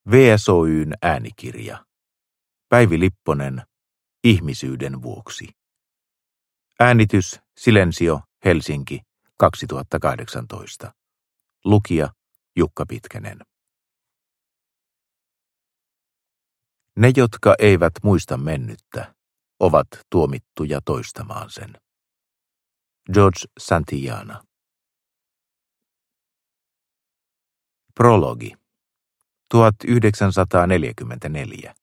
VSOY:n äänikirja. Päivi Lipponen, Ihmisyyden vuoksi. Äänitys Silensio, Helsinki, 2018. Lukija Jukka Pitkänen. Ne, jotka eivät muista mennyttä, ovat tuomittuja toistamaan sen. George Santayana. Prologi. 1944.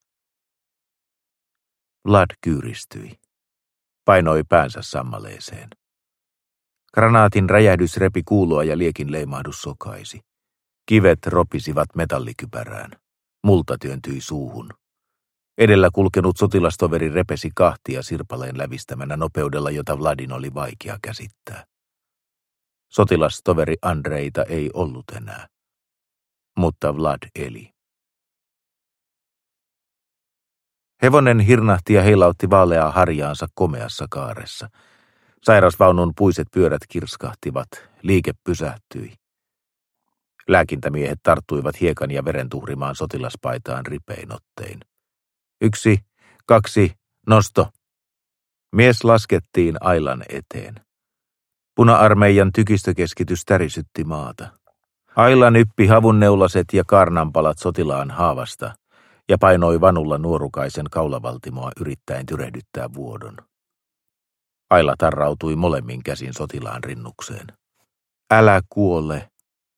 Vlad kyyristyi. Painoi päänsä sammaleeseen. Granaatin räjähdys repi kuuloa ja liekin leimahdus sokaisi. Kivet ropisivat metallikypärään. Multa työntyi suuhun. Edellä kulkenut sotilastoveri repesi kahtia sirpaleen lävistämänä nopeudella, jota Vladin oli vaikea käsittää. Sotilastoveri Andreita ei ollut enää. Mutta Vlad eli. Hevonen hirnahti ja heilautti vaaleaa harjaansa komeassa kaaressa. Sairasvaunun puiset pyörät kirskahtivat, liike pysähtyi. Lääkintämiehet tarttuivat hiekan ja veren tuhrimaan sotilaspaitaan ripein ottein. 1, 2, nosto. Mies laskettiin ailan eteen. Puna-armeijan tykistökeskitys tärisytti maata. Aila nyppi havunneulaset ja kaarnanpalat sotilaan haavasta ja painoi vanulla nuorukaisen kaulavaltimoa yrittäen tyrehdyttää vuodon. Aila tarrautui molemmin käsin sotilaan rinnukseen. Älä kuole.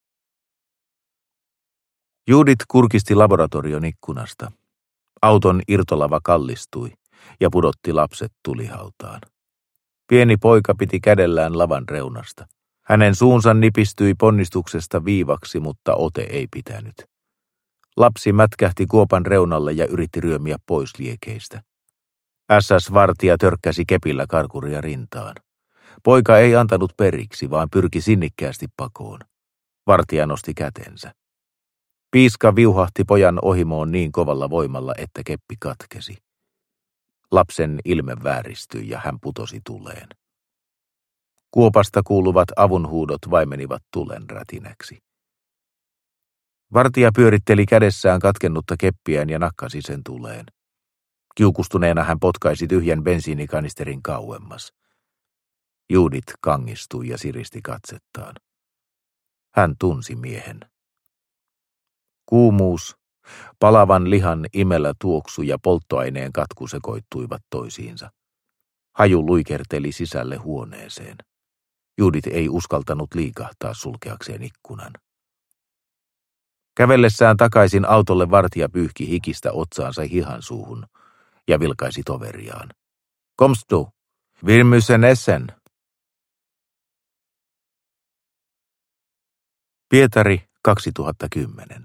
Judith kurkisti laboratorion ikkunasta. Auton irtolava kallistui ja pudotti lapset tulihautaan. Pieni poika piti kädellään lavan reunasta. Hänen suunsa nipistyi ponnistuksesta viivaksi, mutta ote ei pitänyt. Lapsi mätkähti kuopan reunalle ja yritti ryömiä pois liekeistä. SS-vartija törkkäsi kepillä karkuria rintaan. Poika ei antanut periksi, vaan pyrki sinnikkäästi pakoon. Vartija nosti kätensä. Piiska viuhahti pojan ohimoon niin kovalla voimalla, että keppi katkesi. Lapsen ilme vääristyi ja hän putosi tuleen. Kuopasta kuuluvat avunhuudot vaimenivat tulen rätinäksi. Vartija pyöritteli kädessään katkennutta keppiään ja nakkasi sen tuleen. Kiukustuneena hän potkaisi tyhjän bensiinikanisterin kauemmas. Judith kangistui ja siristi katsettaan. Hän tunsi miehen. Kuumuus, palavan lihan imellä tuoksu ja polttoaineen katku sekoittuivat toisiinsa. Haju luikerteli sisälle huoneeseen. Judith ei uskaltanut liikahtaa sulkeakseen ikkunan. Kävellessään takaisin autolle vartija pyyhki hikistä otsaansa hihan suuhun ja vilkaisi toveriaan. Kommst du? Wir müssen essen. Pietari, 2010.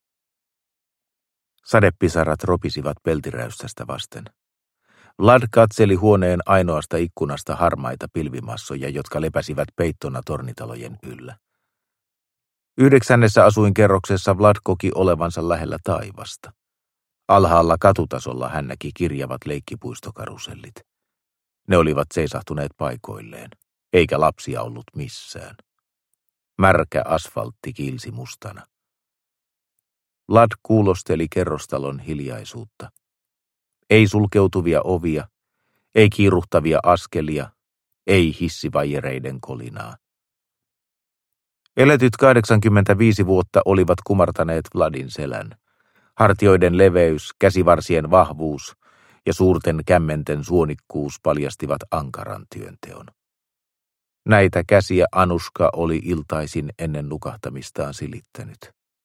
Sadepisarat ropisivat peltiräyssästä vasten. Vlad katseli huoneen ainoasta ikkunasta harmaita pilvimassoja, jotka lepäsivät peittona tornitalojen yllä. 9. asuinkerroksessa Vlad koki olevansa lähellä taivasta. Alhaalla katutasolla hän näki kirjavat leikkipuistokarusellit. Ne olivat seisahtuneet paikoilleen, eikä lapsia ollut missään. Märkä asfaltti kiilsi mustana. Vlad kuulosteli kerrostalon hiljaisuutta. Ei sulkeutuvia ovia, ei kiiruhtavia askelia, ei hissivaijereiden kolinaa. Eletyt 85 vuotta olivat kumartaneet Vladin selän. Hartioiden leveys, käsivarsien vahvuus ja suurten kämmenten suonikkuus paljastivat ankaran työnteon. Näitä käsiä Anushka oli iltaisin ennen nukahtamistaan silittänyt.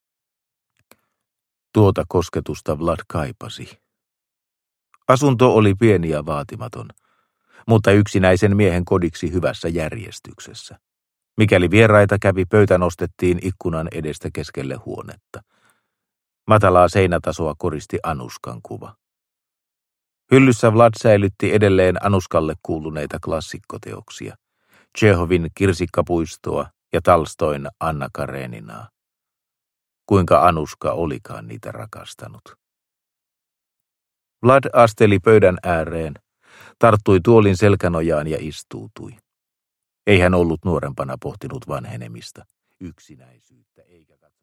Tuota kosketusta Vlad kaipasi. Asunto oli pieni ja vaatimaton, mutta yksinäisen miehen kodiksi hyvässä järjestyksessä. Mikäli vieraita kävi, pöytä nostettiin ikkunan edestä keskelle huonetta. Matalaa seinätasoa koristi Anushkan kuva. Hyllyssä Vlad säilytti edelleen Anushkalle kuuluneita klassikkoteoksia, Tšehovin Kirsikkapuistoa ja Tolstoin Anna Kareninaa. Kuinka Anushka olikaan niitä rakastanut. Vlad asteli pöydän ääreen, tarttui tuolin selkänojaan ja istuutui. Ei hän ollut nuorempana pohtinut vanhenemista, yksinäisyyttä eikä